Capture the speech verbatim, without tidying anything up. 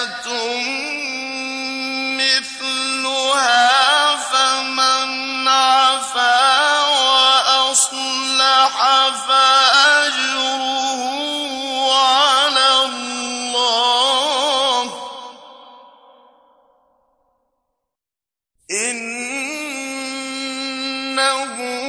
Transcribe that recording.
مِثْلُهَا فَمَنْ عَفَا وَأَصْلَحَ فَأَجْرُهُ عَلَى اللَّهِ ۚ إِنَّهُ